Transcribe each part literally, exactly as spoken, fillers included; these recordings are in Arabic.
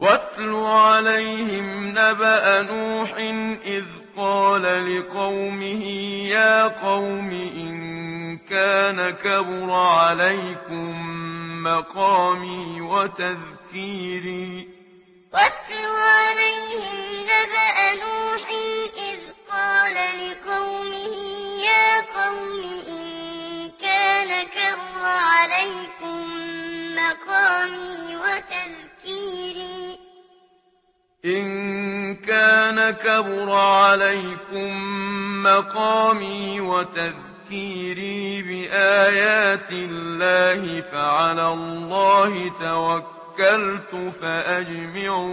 واتل عليهم نبأ نوح إذ قال لقومه يا قوم إن كان كبر عليكم مقامي وتذكيري واتل عليهم نبأ نوح إذ قال لقومه يا قوم إن كان كبر عليكم مقامي وتذكيري إن كان كبر عليكم مقامي وتذكيري بآيات الله فعلى الله توكلت فأجمعوا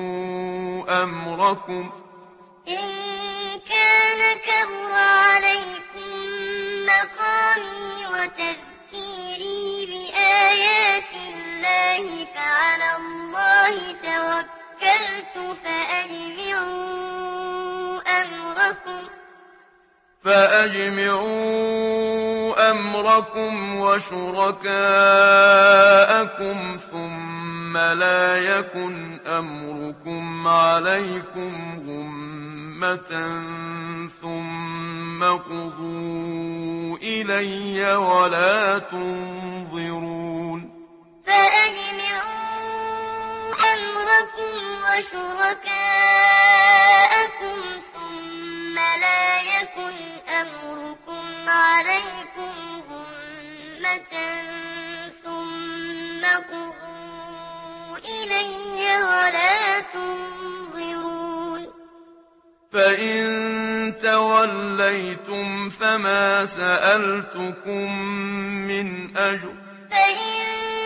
أمركم إن كان كبر عليكم مقامي وتذكيري بآيات الله فعلى الله توكلت فأجمعوا أمركم فأجمعوا أمركم وشركاءكم ثم لا يكن أمركم عليكم غمة ثم قضوا إلي ولا تنظرون فأجمعوا أمركم وشركاءكم ثم لا يكن أمركم عليكم غمة ثم قضوا إلي ولا تنظرون فإن توليتم فما سألتكم من أجر فإن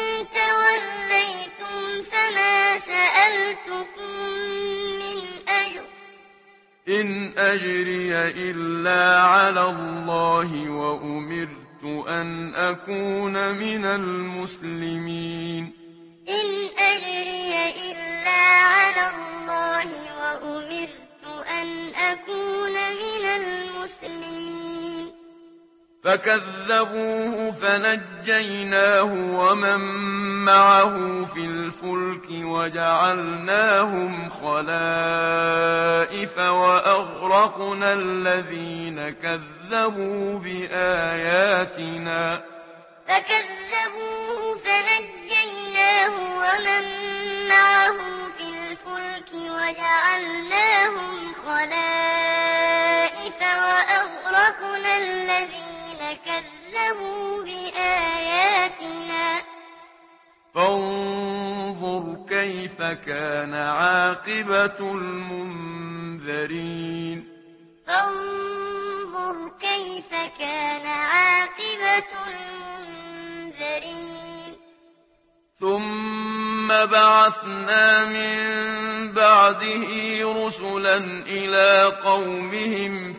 توليتم فما سألتكم من أجر إن أجري إلا على الله وأمرت أن أكون من المسلمين إن أجري إلا على الله وأمرت أن أكون من المسلمين فكذبوه فنجيناه ومن معه في الفلك وجعلناهم خلائف وأغرقنا الذين كذبوا بآياتنا فكذبوه فنجيناه ومن معه في الفلك وجعلناهم خلائف وأغرقنا الذين كذبوا بآياتنا فانظر كيف كان عاقبة المنذرين فانظر كيف كان عاقبة المنذرين ثم بعثنا من بعده رسلا إلى قومهم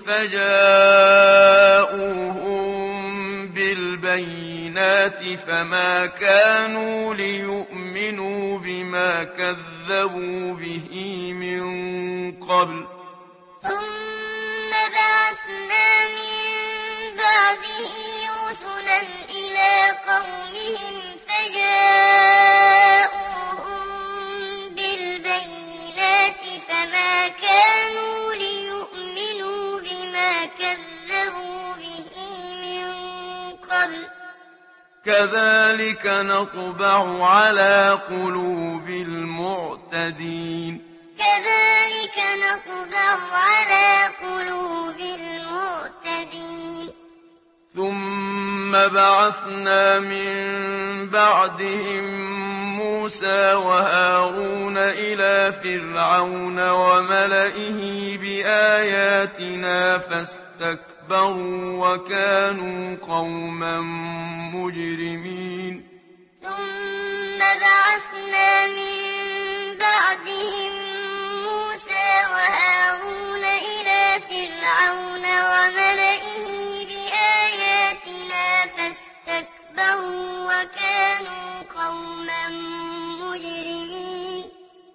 فجاءوهم بالبينات فما كانوا ليؤمنوا بما كذبوا به من قبل ثم بعثنا من بعده رسلا إلى قومهم فجاءوهم بالبينات فما كانوا ليؤمنوا بما كذبوا به من قبل كذلك نطبع على قلوب المعتدين كذلك نطبع على قلوب المعتدين ثم بعثنا من بعدهم موسى وهارون إلى فرعون وملئه بآياتنا فاستكبروا وكانوا قوما مجرمين ثم بعثنا من بعدهم موسى وهارون إلى فرعون وملئه بآياتنا فاستكبروا وكانوا قوما مجرمين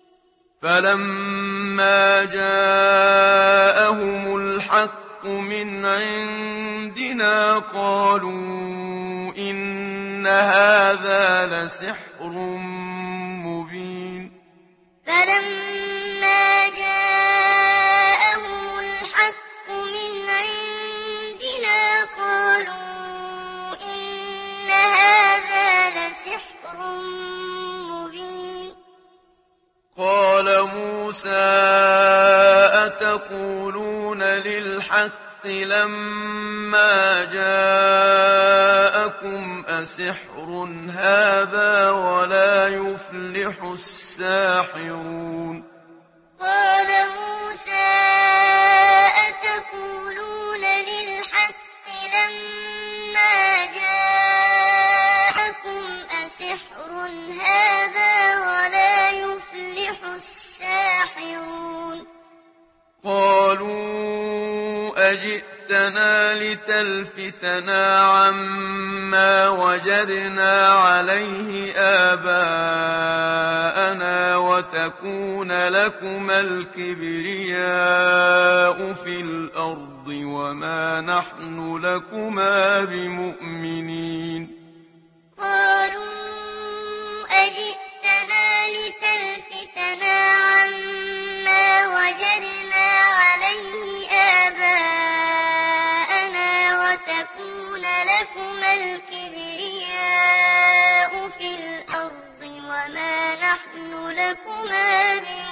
فلما جاءهم الحق من عندنا قالوا إن هذا لسحر مبين فلما قال موسى أتقولون للحق لما جاءكم أسحر هذا ولا يفلح الساحرون قال موسى أتقولون للحق لما جاءكم أسحر هذا ولا يفلح الساحرون قالوا أجئتنا لتلفتنا عما وجدنا عليه آباءنا وتكون لكما الكبرياء في الأرض وما نحن لكما بمؤمنين قالوا أجئتنا لتلفتنا عما وجدنا عليه آباءنا وتكون لكما الكبرياء في الأرض وما نحن لكما بمؤمنين